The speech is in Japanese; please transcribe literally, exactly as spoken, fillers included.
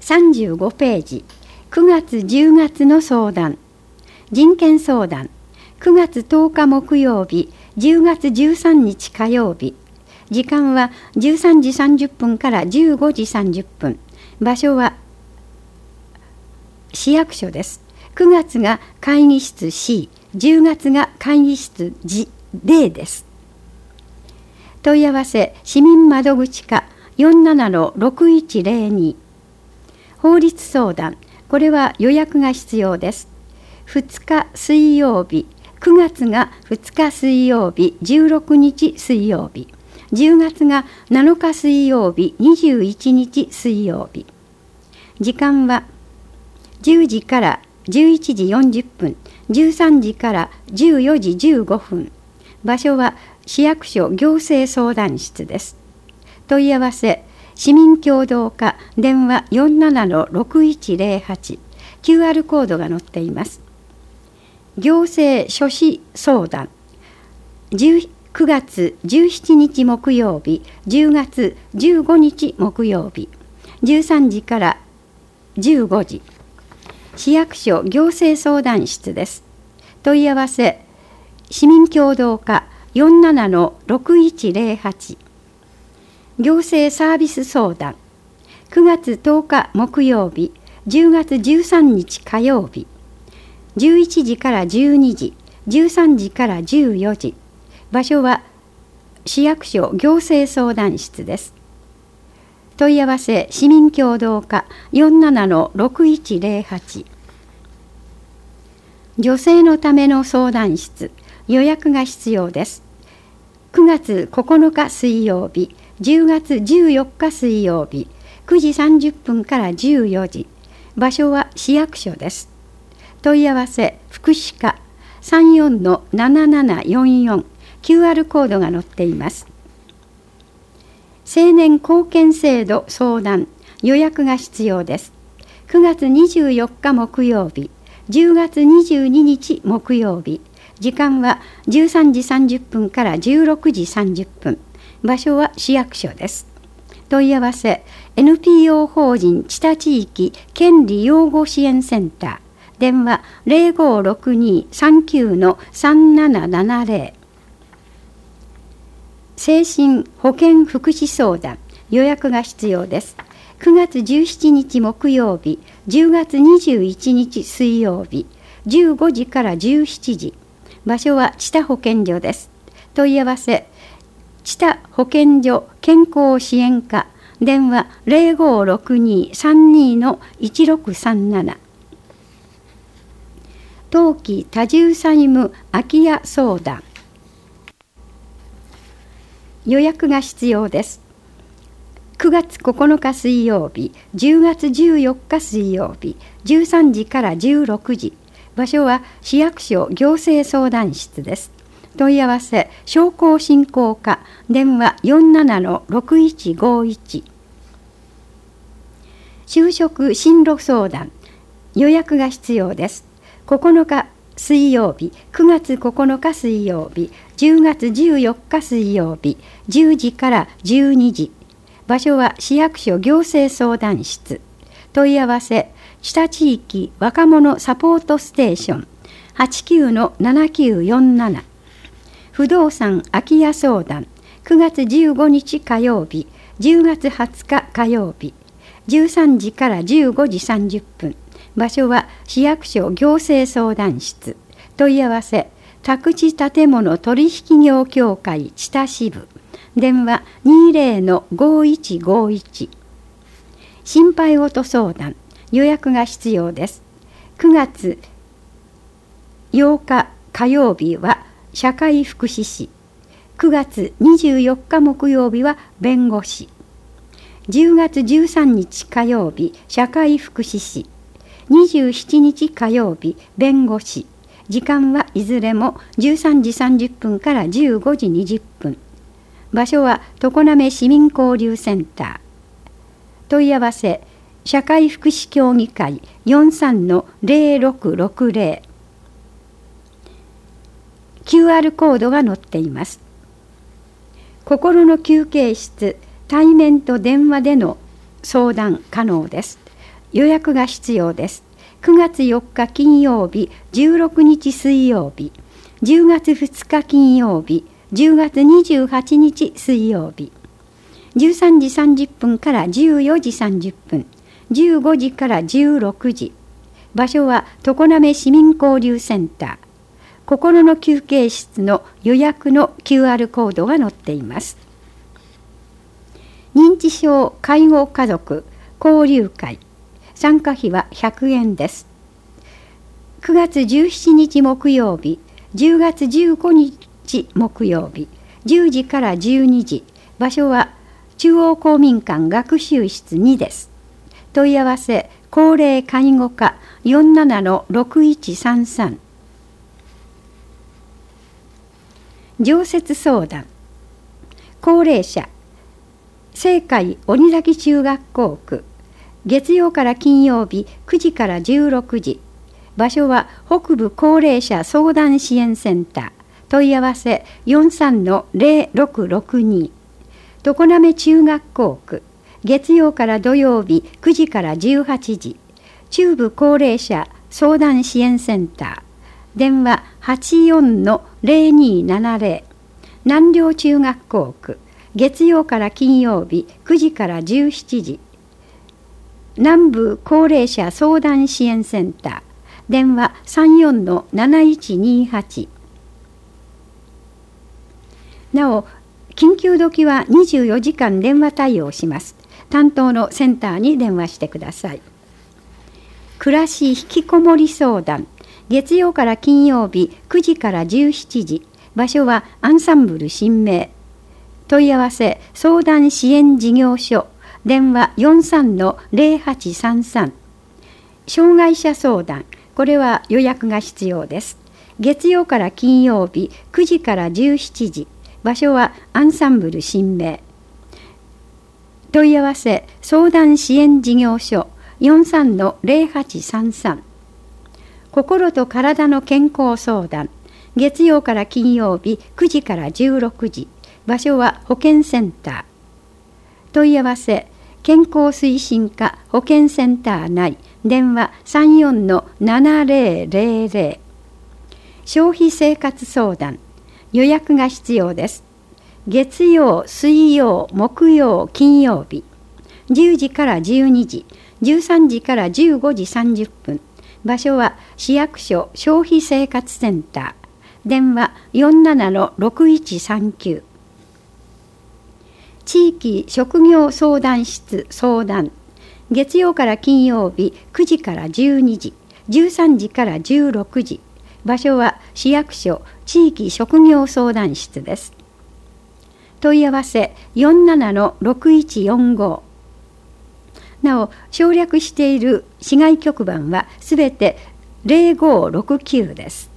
さんじゅうごページ、くがつじゅうがつの相談。人権相談。くがつとおか木曜日、じゅうがつじゅうさんにち火曜日。時間はじゅうさんじさんじゅっぷんからじゅうごじさんじゅっぷん。場所は市役所です。くがつが会議室 C、じゅうがつが会議室 D です。問い合わせ市民窓口課 よんななのろくいちゼロに。法律相談。これは予約が必要です。ふつか水曜日、くがつがふつか水曜日、じゅうろくにち水曜日。じゅうがつがなのか水曜日、にじゅういちにち水曜日。時間はじゅうじからじゅういちじよんじゅっぷん、じゅうさんじからじゅうよじじゅうごふん。場所は市役所行政相談室です。問い合わせ市民協働課、電話 よんななのろくいちゼロはち。キューアール コードが載っています。行政書士相談。くがつじゅうしちにち木曜日、じゅうがつじゅうごにち木曜日。じゅうさんじからじゅうごじ。市役所行政相談室です。問い合わせ市民協働課 よんななのろくいちゼロはち。行政サービス相談。くがつとおか木曜日、じゅうがつじゅうさんにち火曜日。じゅういちじからじゅうにじ、じゅうさんじからじゅうよじ。場所は市役所行政相談室です。問い合わせ市民協働課 よんななのろくいちゼロはち。女性のための相談室。予約が必要です。くがつここのか水曜日、じゅうがつじゅうよっか水曜日、くじさんじゅっぷんからじゅうよじ。場所は市役所です。問い合わせ福祉課 さんよんのななななよんよん。キューアール コードが載っています。青年貢献制度相談。予約が必要です。くがつにじゅうよっか木曜日、じゅうがつにじゅうににち木曜日。時間はじゅうさんじさんじゅっぷんからじゅうろくじさんじゅっぷん。場所は市役所です。問い合わせ エヌピーオー 法人知多地域権利擁護支援センター。電話 ゼロごろくにさんきゅうのさんななななゼロ。精神保健福祉相談。予約が必要です。くがつじゅうしちにち木曜日、じゅうがつにじゅういちにち水曜日、じゅうごじからじゅうしちじ。場所は知多保健所です。問い合わせ知多保健所健康支援課。電話 ゼロごろくにさんにのいちろくさんなな。当期多重債務空き家相談。予約が必要です。くがつここのか水曜日、じゅうがつじゅうよっか水曜日、じゅうさんじからじゅうろくじ。場所は市役所行政相談室です。問い合わせ商工振興課。電話 よんななのろくいちごいち。就職進路相談。予約が必要です。ここのか水曜日、くがつここのか水曜日、じゅうがつじゅうよっか水曜日、じゅうじからじゅうにじ。場所は市役所行政相談室。問い合わせ知多地域若者サポートステーション はちきゅうのななきゅうよんなな。不動産空き家相談。くがつじゅうごにち火曜日、じゅうがつはつか火曜日、じゅうさんじからじゅうごじさんじゅっぷん。場所は市役所行政相談室。問い合わせ宅地建物取引業協会知多支部。電話 にじゅうのごいちごいち。心配事相談。予約が必要です。くがつようか火曜日は社会福祉士。くがつにじゅうよっか木曜日は弁護士。じゅうがつじゅうさんにち火曜日社会福祉士。にじゅうしちにち火曜日弁護士。時間はいずれもじゅうさんじさんじゅっぷんからじゅうごじにじゅっぷん。場所は常滑市民交流センター。問い合わせ社会福祉協議会 よんさんのゼロろくろくゼロ。キューアール コードが載っています。心の休憩室、対面と電話での相談可能です。 予約が必要です。くがつよっか金曜日、じゅうろくにち水曜日、じゅうがつふつか金曜日、じゅうがつにじゅうはちにち水曜日、じゅうさんじさんじゅっぷんからじゅうよじさんじゅっぷん、じゅうごじからじゅうろくじ。場所は常滑市民交流センター。心の休憩室の予約の キューアール コードが載っています。認知症介護家族交流会。参加費はひゃくえんです。くがつじゅうしちにち木曜日、じゅうがつじゅうごにち木曜日、じゅうじからじゅうにじ。場所は中央公民館学習室にです。問い合わせ、高齢介護課 よんななのろくいちさんさん。常設相談。高齢者、青海鬼崎中学校区。月曜から金曜日くじからじゅうろくじ。場所は北部高齢者相談支援センター。問い合わせ よんさんのぜろろくろくに。常滑中学校区。月曜から土曜日くじからじゅうはちじ。中部高齢者相談支援センター。電話 はちよんのぜろにななぜろ。南陵中学校区。月曜から金曜日くじからじゅうしちじ。南部高齢者相談支援センター。電話 さんよんのなないちにはち。なお、緊急時はにじゅうよじかん電話対応します。担当のセンターに電話してください。暮らし引きこもり相談。月曜から金曜日くじからじゅうしちじ。場所はアンサンブル新名。問い合わせ、相談支援事業所。電話 よんさんのぜろはちさんさん。障害者相談。これは予約が必要です。月曜から金曜日くじからじゅうしちじ。場所はアンサンブル新名。問い合わせ、相談支援事業所 よんさんのぜろはちさんさん。心と体の健康相談。月曜から金曜日くじからじゅうろくじ。場所は保健センター。問い合わせ、健康推進課保健センター内。電話 さんよんのななぜろぜろぜろ。消費生活相談。予約が必要です。月曜、水曜、木曜、金曜日。じゅうじからじゅうにじ。じゅうさんじからじゅうごじさんじゅっぷん。場所は市役所消費生活センター。電話 よんななのろくいちさんきゅう。地域職業相談室相談。月曜から金曜日くじからじゅうにじ、じゅうさんじからじゅうろくじ。場所は市役所地域職業相談室です。問い合わせ よんななのろくいちよんご。なお、省略している市外局番はすべてぜろごろくきゅうです。